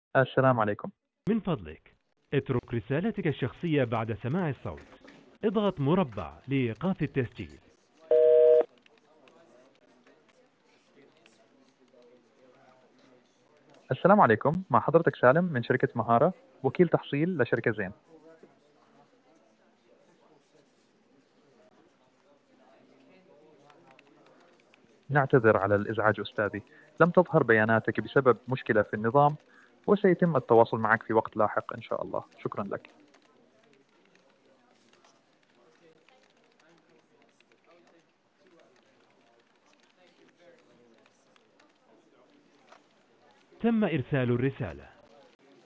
السلام عليكم. من فضلك، اترك رسالتك الشخصية بعد سماع الصوت. اضغط مربع لإيقاف التسجيل. السلام عليكم، مع حضرتك سالم من شركة مهارة، وكيل تحصيل لشركة زين. نعتذر على الإزعاج أستاذي، لم تظهر بياناتك بسبب مشكلة في النظام، وسيتم التواصل معك في وقت لاحق إن شاء الله. شكرا لك. تم إرسال الرسالة.